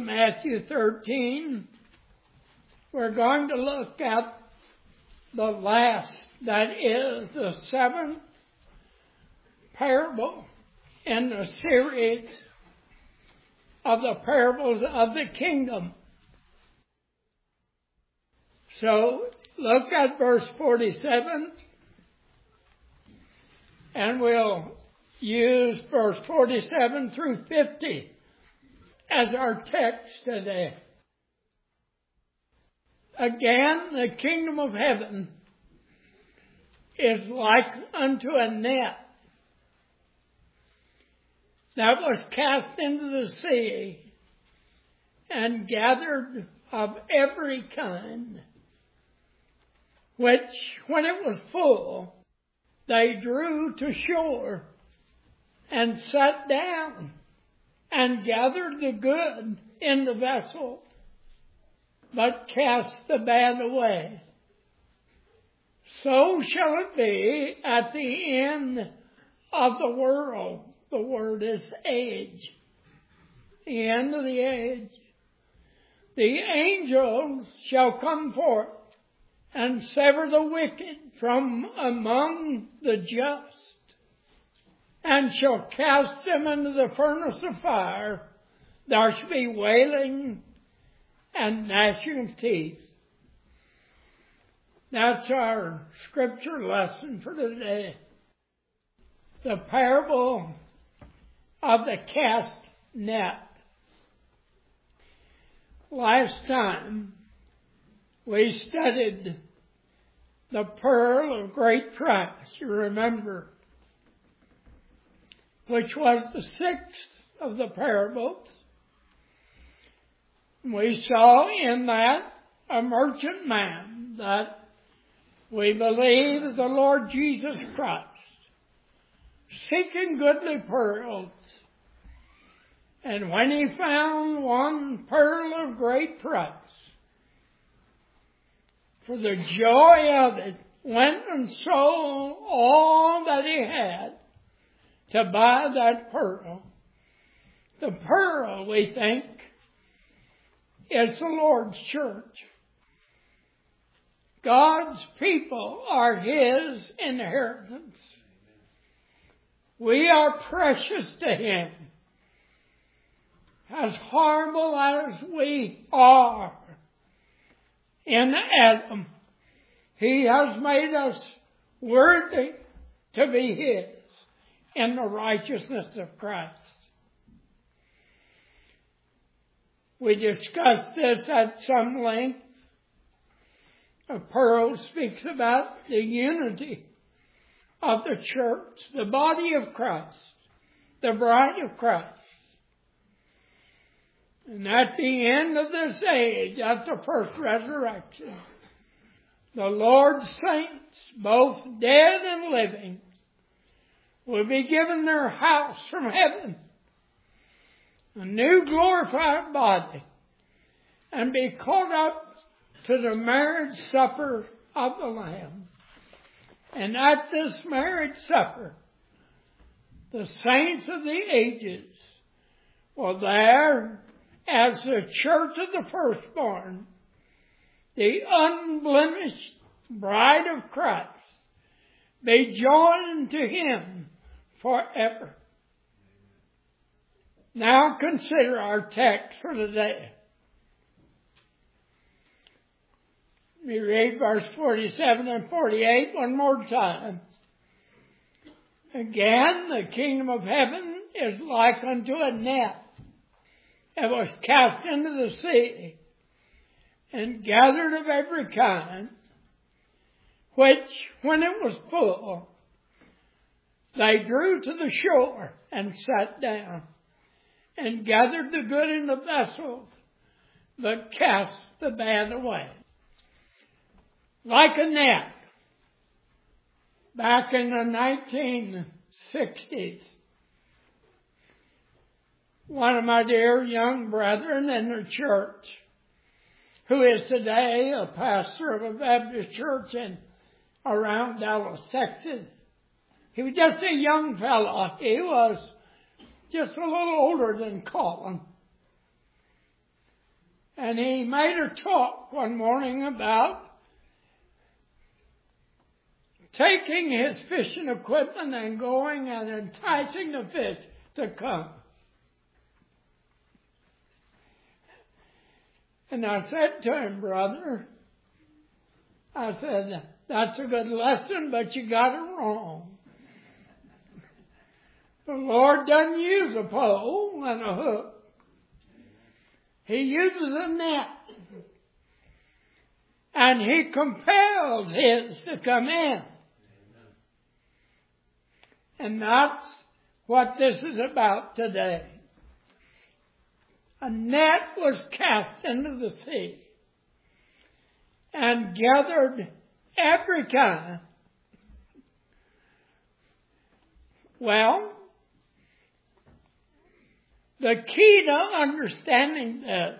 Matthew 13, we're going to look at the last, that is the seventh parable in the series of the parables of the kingdom. So look at verse 47, and we'll use verse 47 through 50 as our text today. Again, the kingdom of heaven is like unto a net that was cast into the sea and gathered of every kind, which, when it was full, they drew to shore and sat down and gathered the good in the vessels, but cast the bad away. So shall it be at the end of the world. The word is age. The end of the age. The angels shall come forth and sever the wicked from among the just, and shall cast them into the furnace of fire. There shall be wailing and gnashing of teeth. That's our scripture lesson for today. The parable of the cast net. Last time we studied the pearl of great price, you remember, which was the sixth of the parables. We saw in that a merchant man that we believe is the Lord Jesus Christ, seeking goodly pearls. And when he found one pearl of great price, for the joy of it, went and sold all that he had to buy that pearl. The pearl, we think, is the Lord's church. God's people are His inheritance. We are precious to Him. As horrible as we are in Adam, He has made us worthy to be His in the righteousness of Christ. We discussed this at some length. A pearl speaks about the unity of the church, the body of Christ, the bride of Christ. And at the end of this age, at the first resurrection, the Lord's saints, both dead and living, will be given their house from heaven, a new glorified body, and be caught up to the marriage supper of the Lamb. And at this marriage supper, the saints of the ages will there, as the church of the firstborn, the unblemished bride of Christ, be joined to Him forever. Now consider our text for today. We read verse 47 and 48 one more time. Again, the kingdom of heaven is like unto a net that was cast into the sea and gathered of every kind, which, when it was full, they drew to the shore and sat down and gathered the good in the vessels, but cast the bad away. Like a net. Back in the 1960s, one of my dear young brethren in the church, who is today a pastor of a Baptist church in around Dallas, Texas, he was just a young fellow. He was just a little older than Colin. And he made a talk one morning about taking his fishing equipment and going and enticing the fish to come. And I said to him, brother, I said, that's a good lesson, but you got it wrong. The Lord doesn't use a pole and a hook. He uses a net. And He compels His to come in. And that's what this is about today. A net was cast into the sea and gathered every kind. Well, the key to understanding this,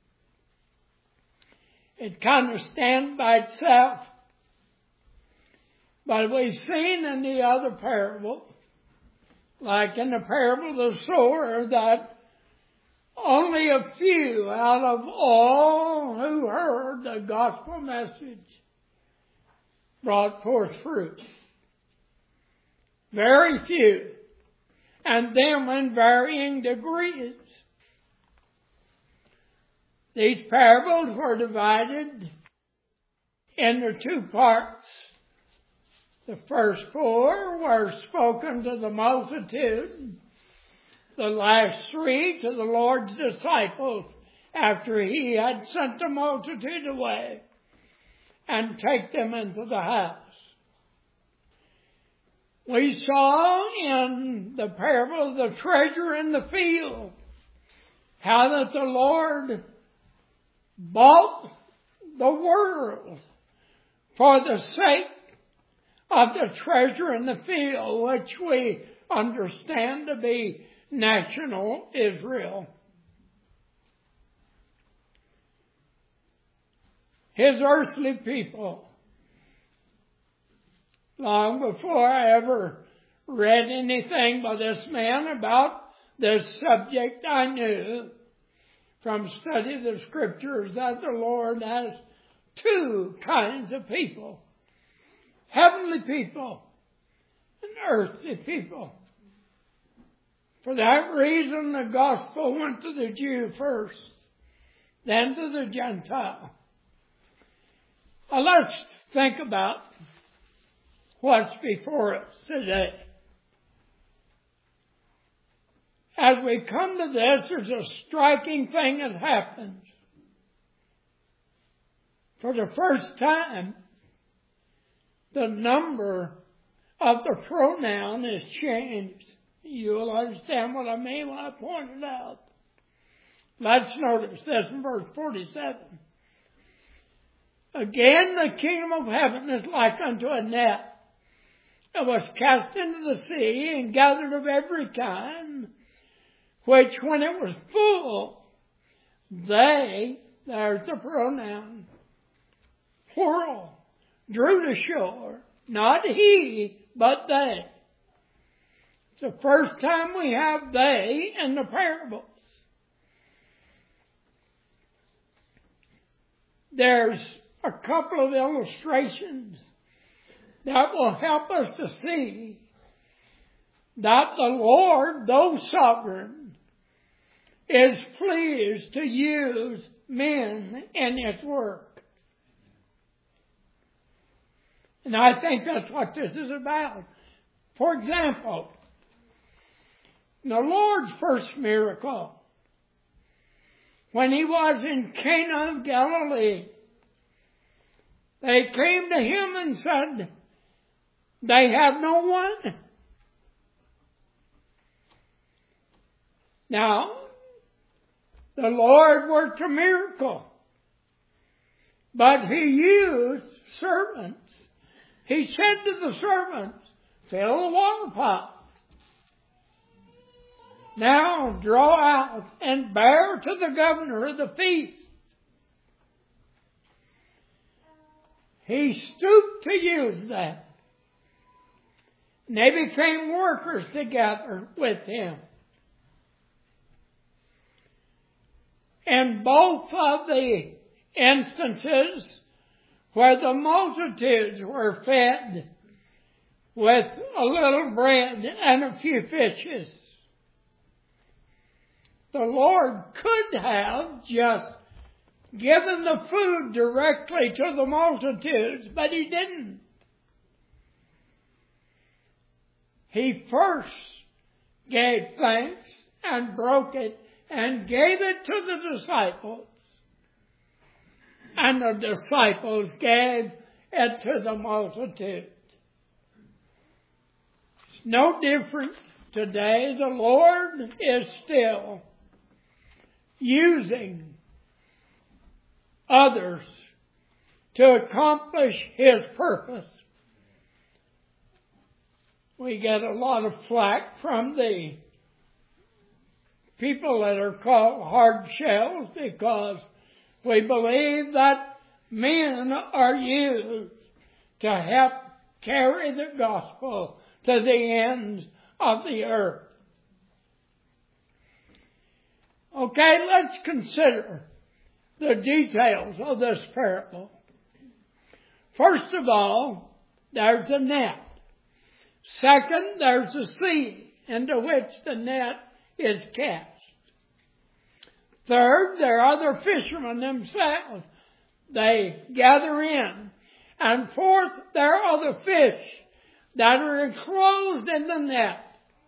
it kind of stands by itself. But we've seen in the other parable, like in the parable of the sower, that only a few out of all who heard the gospel message brought forth fruit. Very few. And them in varying degrees. These parables were divided into two parts. The first four were spoken to the multitude. The last three to the Lord's disciples after He had sent the multitude away and take them into the house. We saw in the parable of the treasure in the field how that the Lord bought the world for the sake of the treasure in the field, which we understand to be national Israel. His earthly people. Long before I ever read anything by this man about this subject, I knew from study of the Scriptures that the Lord has two kinds of people. Heavenly people and earthly people. For that reason, the gospel went to the Jew first, then to the Gentile. Now let's think about what's before us today. As we come to this, there's a striking thing that happens. For the first time, the number of the pronoun is changed. You'll understand what I mean when I point it out. Let's notice this in verse 47. Again, the kingdom of heaven is like unto a net that was cast into the sea and gathered of every kind, which when it was full, they, there's the pronoun, plural, drew to shore. Not he, but they. It's the first time we have they in the parables. There's a couple of illustrations that will help us to see that the Lord, though sovereign, is pleased to use men in His work. And I think that's what this is about. For example, the Lord's first miracle, when He was in Cana of Galilee, they came to Him and said, they have no one. Now, the Lord worked a miracle, but He used servants. He said to the servants, fill the water pot. Now draw out and bear to the governor of the feast. He stooped to use that. And they became workers together with Him. in both of the instances where the multitudes were fed with a little bread and a few fishes. The Lord could have just given the food directly to the multitudes, but He didn't. He first gave thanks and broke it and gave it to the disciples. And the disciples gave it to the multitude. It's no different today. The Lord is still using others to accomplish His purpose. We get a lot of flack from the people that are called hard shells because we believe that men are used to help carry the gospel to the ends of the earth. Okay, let's consider the details of this parable. First of all, there's a net. Second, there's a sea into which the net is cast. Third, there are the fishermen themselves. They gather in. And fourth, there are the fish that are enclosed in the net.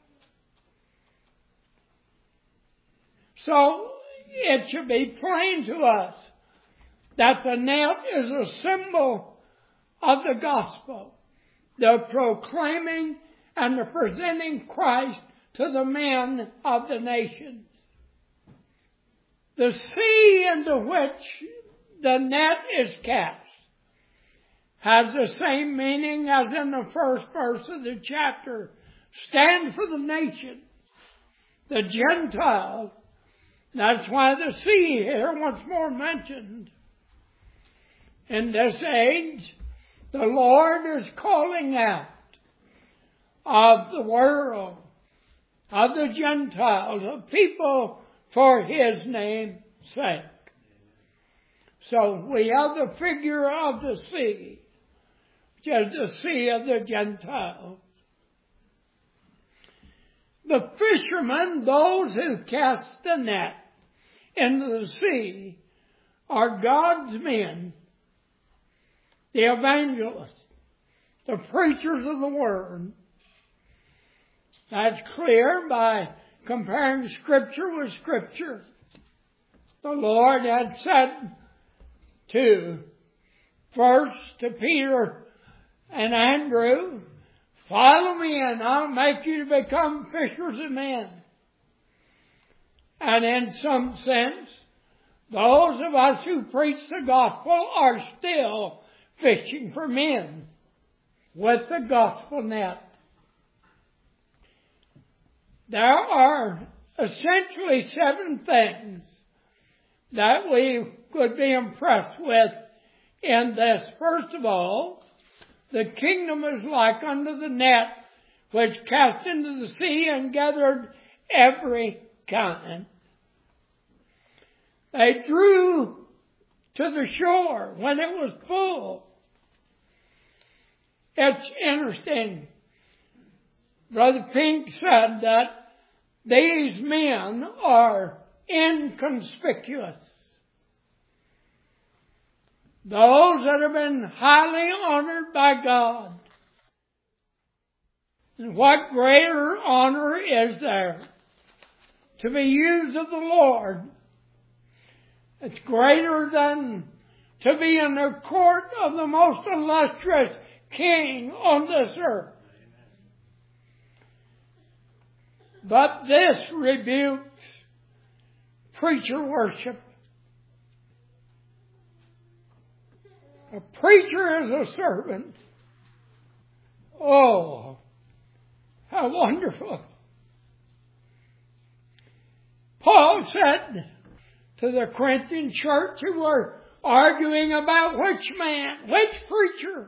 So it should be plain to us that the net is a symbol of the gospel, the proclaiming and the presenting Christ to the men of the nations. The sea into which the net is cast has the same meaning as in the first verse of the chapter. Stand for the nations, the Gentiles. That's why the sea here once more mentioned. In this age, the Lord is calling out of the world, of the Gentiles, of people for His name's sake. So we have the figure of the sea, which is the sea of the Gentiles. The fishermen, those who cast the net into the sea, are God's men, the evangelists, the preachers of the Word. That's clear by comparing Scripture with Scripture. The Lord had said first to Peter and Andrew, follow me and I'll make you to become fishers of men. And in some sense, those of us who preach the gospel are still fishing for men with the gospel net. There are essentially 7 things that we could be impressed with in this. First of all, the kingdom is like unto the net which cast into the sea and gathered every kind. They drew to the shore when it was full. It's interesting. Brother Pink said that these men are inconspicuous. Those that have been highly honored by God. And what greater honor is there to be used of the Lord? It's greater than to be in the court of the most illustrious king on this earth. But this rebukes preacher worship. A preacher is a servant. Oh, how wonderful. Paul said to the Corinthian church who were arguing about which man, which preacher.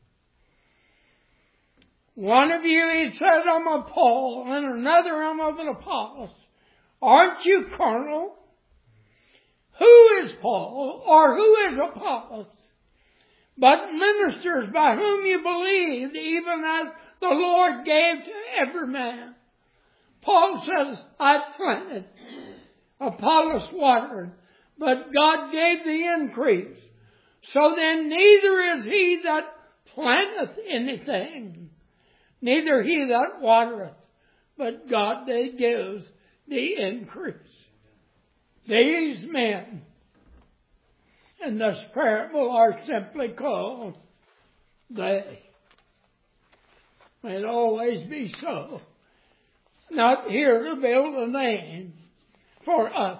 One of you, he said, I'm of Paul, and another, I'm of an Apollos. Aren't you carnal? who is Paul or who is Apollos, but ministers by whom you believed, even as the Lord gave to every man. Paul says, I planted, Apollos watered, but God gave the increase. So then neither is he that planteth anything, neither he that watereth, but God that gives the increase. These men in this parable are simply called they. May it always be so. Not here to build a name for us.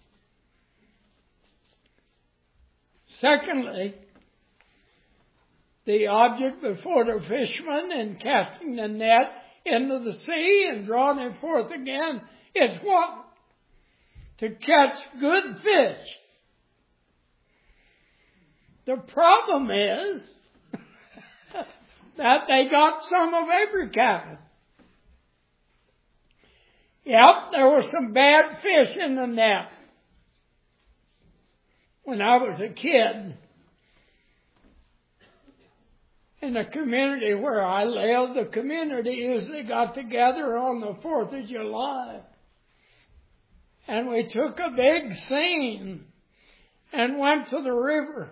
Secondly, the object before the fisherman in casting the net into the sea and drawing it forth again is what? To catch good fish. The problem is that they got some of every kind. Yep, there were some bad fish in the net. When I was a kid, in the community where I lived, the community usually got together on the 4th of July. And we took a big seine and went to the river.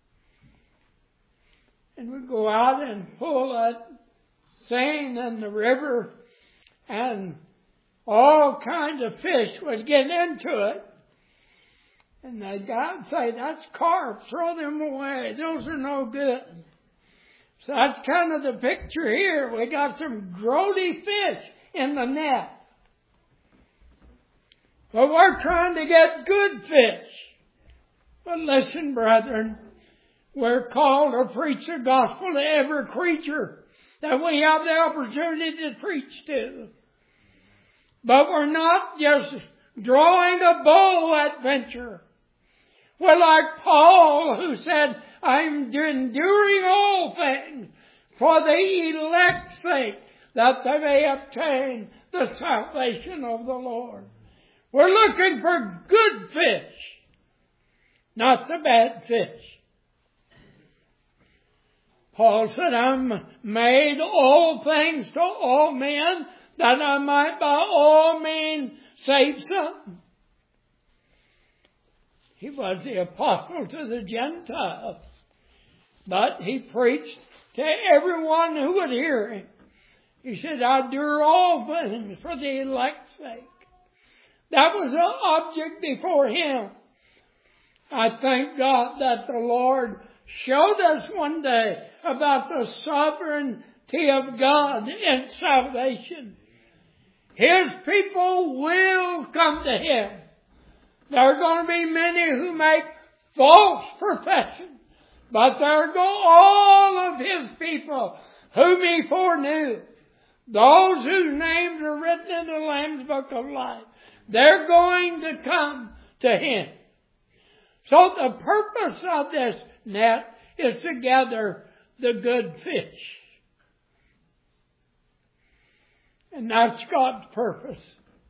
And we'd go out and pull that seine in the river, and all kinds of fish would get into it. And they'd say, that's carp, throw them away, those are no good. So that's kind of the picture here. We got some grody fish in the net. But we're trying to get good fish. But listen, brethren, we're called to preach the gospel to every creature that we have the opportunity to preach to. But we're not just drawing a bow adventure. We're like Paul, who said, I'm enduring all things for the elect's sake, that they may obtain the salvation of the Lord. We're looking for good fish, not the bad fish. Paul said, I'm made all things to all men, that I might by all means save some. He was the apostle to the Gentiles, but he preached to everyone who would hear him. He said, I endure all things for the elect's sake. That was the object before him. I thank God that the Lord showed us one day about the sovereignty of God in salvation. His people will come to him. There are going to be many who make false professions, but there go all of his people whom he foreknew. Those whose names are written in the Lamb's Book of Life. They're going to come to him. So the purpose of this net is to gather the good fish. And that's God's purpose.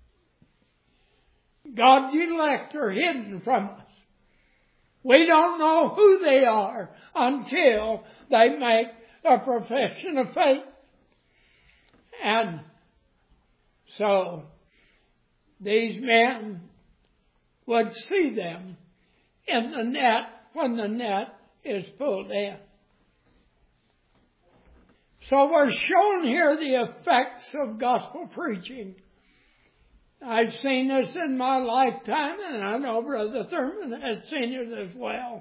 God's elect are hidden from us. We don't know who they are until they make a profession of faith. And so these men would see them in the net when the net is pulled in. So we're shown here the effects of gospel preaching. I've seen this in my lifetime, and I know Brother Thurman has seen it as well.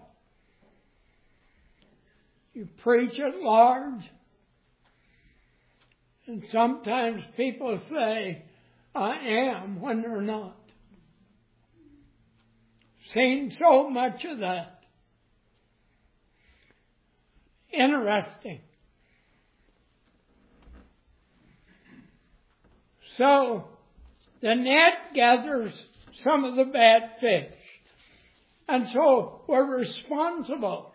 You preach at large, and sometimes people say, I am, when they're not. Seen so much of that. Interesting. So, the net gathers some of the bad fish. And so we're responsible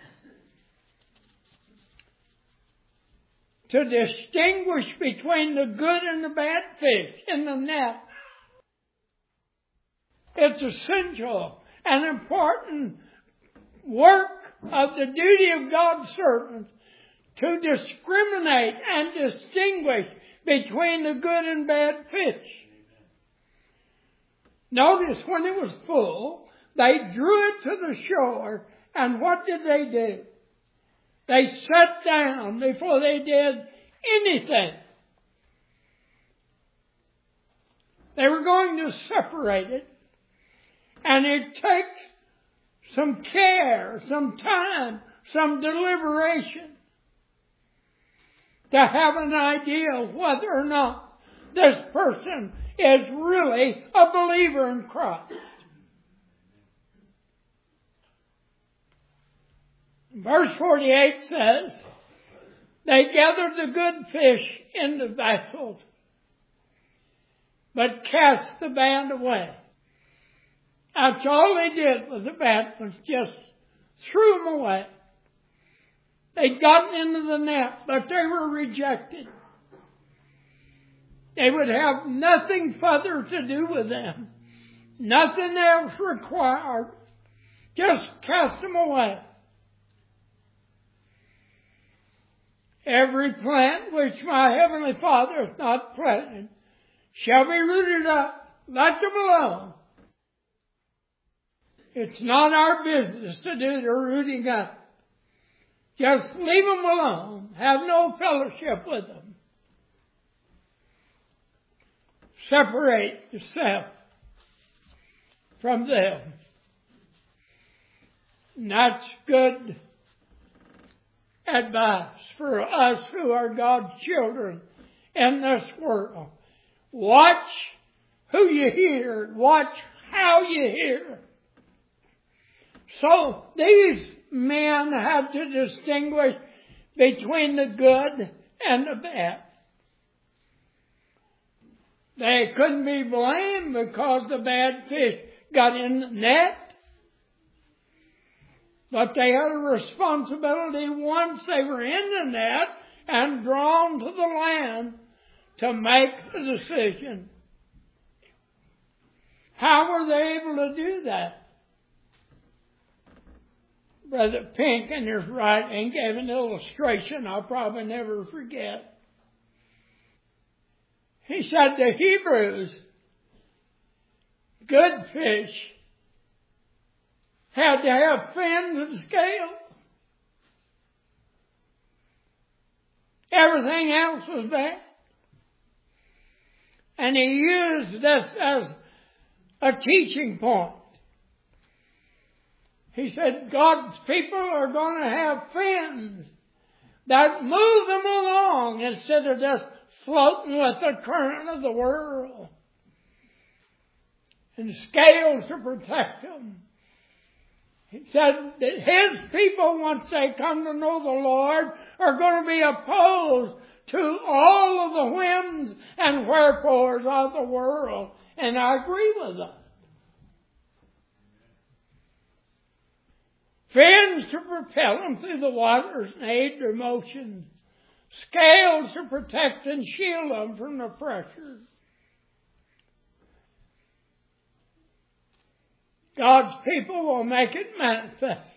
to distinguish between the good and the bad fish in the net. It's essential an important work of the duty of God's servants to discriminate and distinguish between the good and bad fish. Notice when it was full, they drew it to the shore, and what did they do? They sat down before they did anything. They were going to separate it, and it takes some care, some time, some deliberation to have an idea of whether or not this person is really a believer in Christ. Verse 48 says, they gathered the good fish in the vessels, but cast the bad away. That's all they did with the bad ones, just threw them away. They'd gotten into the net, but they were rejected. They would have nothing further to do with them. Nothing else required. Just cast them away. Every plant which my heavenly Father hath not planted shall be rooted up. Let them alone. It's not our business to do the rooting up. Just leave them alone. Have no fellowship with them. Separate yourself from them. And that's good advice for us who are God's children in this world. Watch who you hear. Watch how you hear. So these men had to distinguish between the good and the bad. They couldn't be blamed because the bad fish got in the net. But they had a responsibility once they were in the net and drawn to the land to make the decision. How were they able to do that? Brother Pink in his writing gave an illustration I'll probably never forget. He said the Hebrews, good fish, had to have fins and scales. Everything else was bad. And he used this as a teaching point. He said God's people are going to have fins that move them along instead of just floating with the current of the world. And scales to protect them. He said that his people, once they come to know the Lord, are going to be opposed to all of the whims and wherefores of the world. And I agree with that. Fins to propel them through the waters and aid their motion. Scales to protect and shield them from the pressure. God's people will make it manifest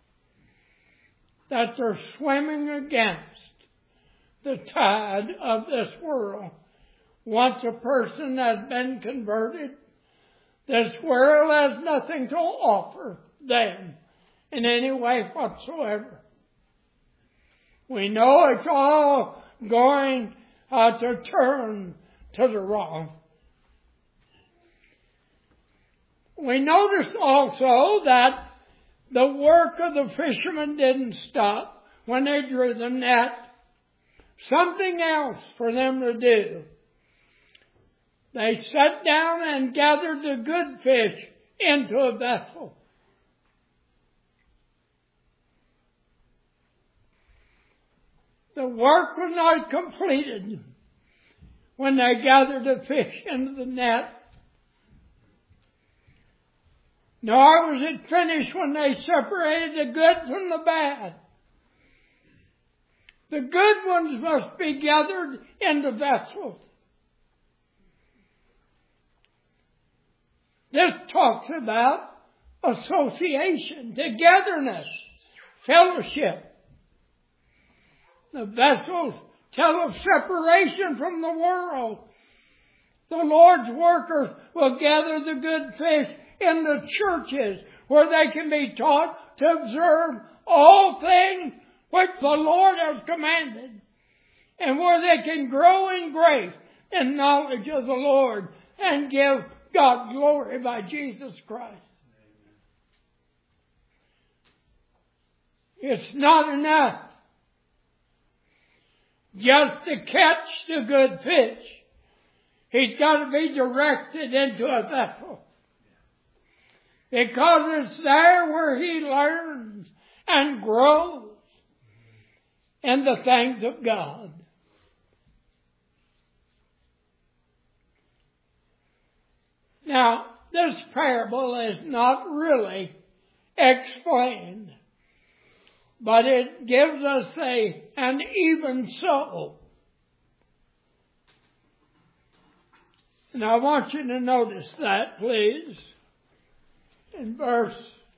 that they're swimming against the tide of this world. Once a person has been converted, this world has nothing to offer them in any way whatsoever. We know it's all going to turn to the wrong. We notice also that the work of the fishermen didn't stop when they drew the net. Something else for them to do. They sat down and gathered the good fish into a vessel. The work was not completed when they gathered the fish into the net. Nor was it finished when they separated the good from the bad. The good ones must be gathered into vessels. This talks about association, togetherness, fellowship. The vessels tell of separation from the world. The Lord's workers will gather the good fish in the churches where they can be taught to observe all things which the Lord has commanded, and where they can grow in grace and knowledge of the Lord and give God glory by Jesus Christ. It's not enough just to catch the good fish. He's got to be directed into a vessel, because it's there where he learns and grows in the things of God. Now, this parable is not really explained, but it gives us an even so. And I want you to notice that, please, in verse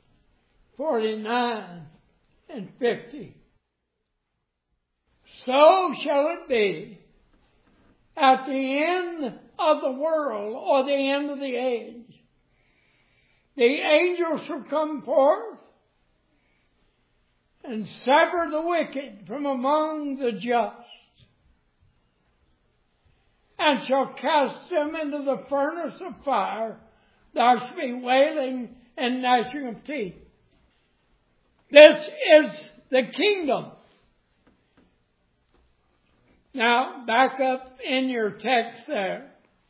49 and 50. So shall it be at the end of the world, or the end of the age. The angels shall come forth and sever the wicked from among the just, and shall cast them into the furnace of fire. There shall be wailing and gnashing of teeth. This is the kingdom. Now, back up in your text there.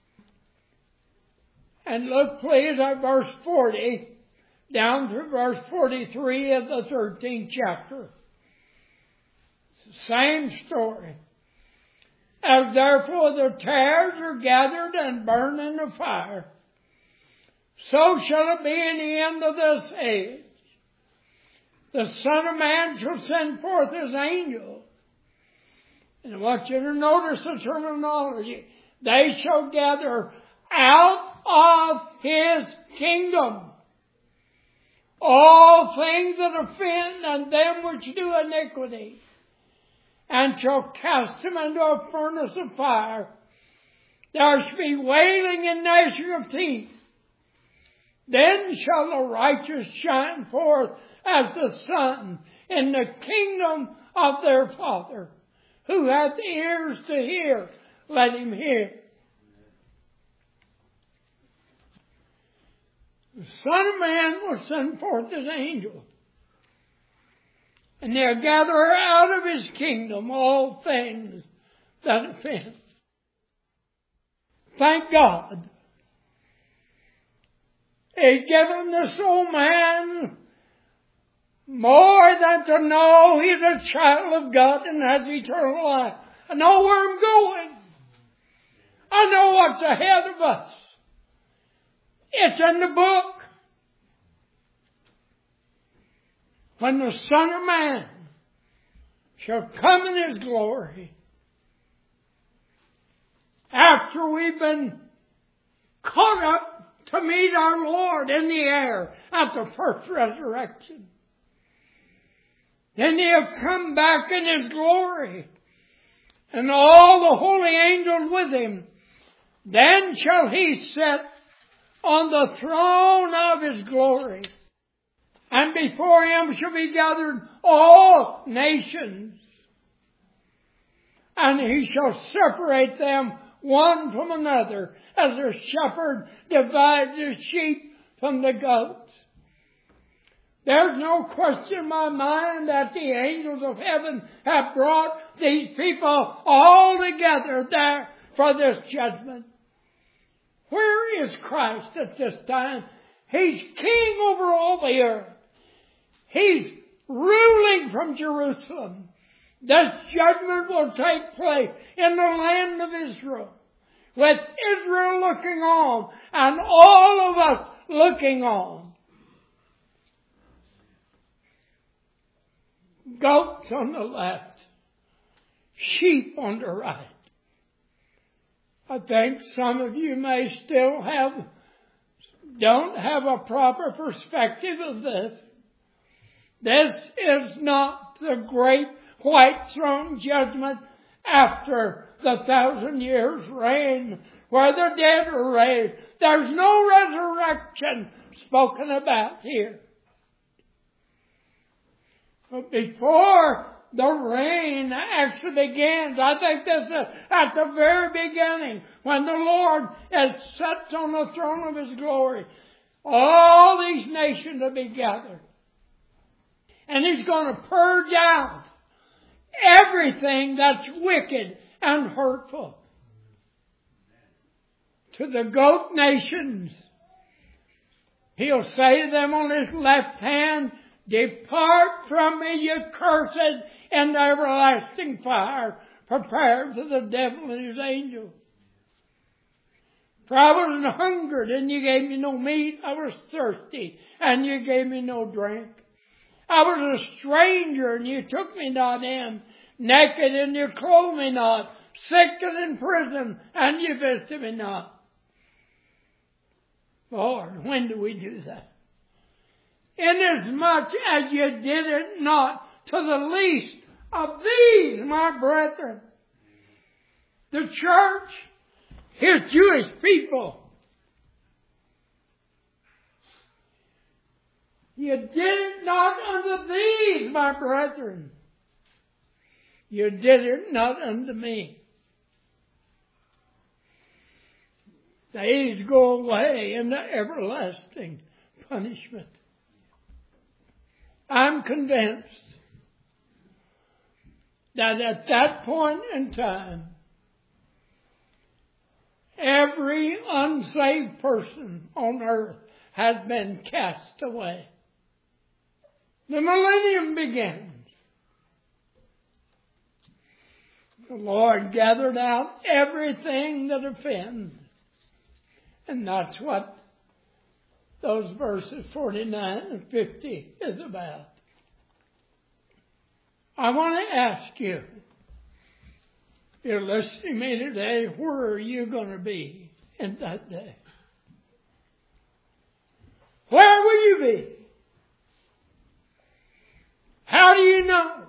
And look, please, at verse 40, down to verse 43 of the 13th chapter. It's the same story. As therefore the tares are gathered and burned in the fire, so shall it be in the end of this age. The Son of Man shall send forth his angels. And I want you to notice the terminology. They shall gather out of his kingdom all things that offend and them which do iniquity, and shall cast them into a furnace of fire. There shall be wailing and gnashing of teeth. Then shall the righteous shine forth as the sun in the kingdom of their Father. Who hath ears to hear, let him hear. The Son of Man will send forth his angel, and they'll gather out of his kingdom all things that offend. Thank God. He's given the soul man more than to know he's a child of God and has eternal life. I know where I'm going. I know what's ahead of us. It's in the book. When the Son of Man shall come in his glory, after we've been caught up to meet our Lord in the air at the first resurrection, then he'll come back in his glory, and all the holy angels with him. Then shall he sit on the throne of his glory, and before him shall be gathered all nations, and he shall separate them one from another, as a shepherd divides his sheep from the goats. There's no question in my mind that the angels of heaven have brought these people all together there for this judgment. Where is Christ at this time? He's king over all the earth. He's ruling from Jerusalem. This judgment will take place in the land of Israel, with Israel looking on and all of us looking on. Goats on the left, sheep on the right. I think some of you may still have don't have a proper perspective of this. This is not the great white throne judgment after the 1,000 years reign where the dead are raised. There's no resurrection spoken about here. But before the reign actually begins, I think this is at the very beginning, when the Lord is set on the throne of His glory, all these nations will be gathered. And He's going to purge out everything that's wicked and hurtful. To the goat nations, He'll say to them on His left hand, "Depart from me, you cursed, into everlasting fire, prepared for the devil and his angels. For I was hungered, and you gave me no meat. I was thirsty, and you gave me no drink. I was a stranger, and you took me not in. Naked, and you clothed me not. Sick and in prison, and you visited me not." Lord, when do we do that? "Inasmuch as you did it not to the least of these, my brethren." The church, His Jewish people. "You did it not unto these, my brethren. You did it not unto me." These go away into everlasting punishment. I'm convinced that at that point in time, every unsaved person on earth has been cast away. The millennium begins. The Lord gathered out everything that offends. And that's what those verses 49 and 50 is about. I want to ask you, if you're listening to me today, where are you going to be in that day? Where will you be? How do you know?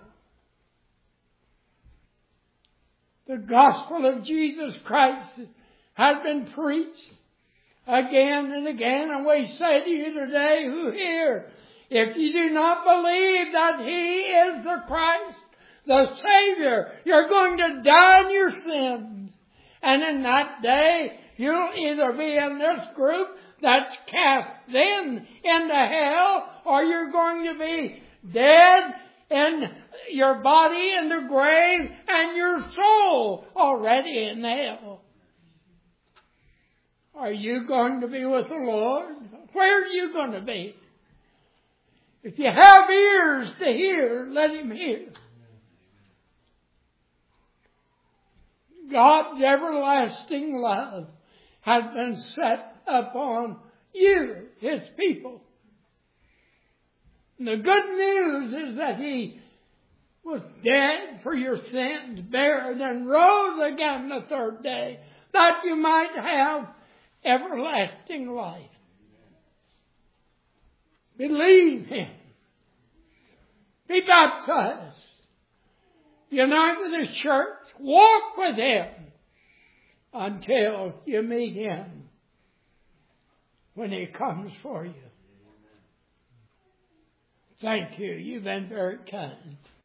The gospel of Jesus Christ has been preached again and again, and we say to you today who hear, if you do not believe that He is the Christ, the Savior, you're going to die in your sins. And in that day, you'll either be in this group that's cast then into hell, or you're going to be dead in your body in the grave and your soul already in hell. Are you going to be with the Lord? Where are you going to be? If you have ears to hear, let Him hear. God's everlasting love has been set upon you, His people. And the good news is that He was dead for your sins, buried, and rose again the third day, that you might have everlasting life. Believe Him. Be baptized. Unite with His church. Walk with Him until you meet Him when He comes for you. Thank you. You've been very kind.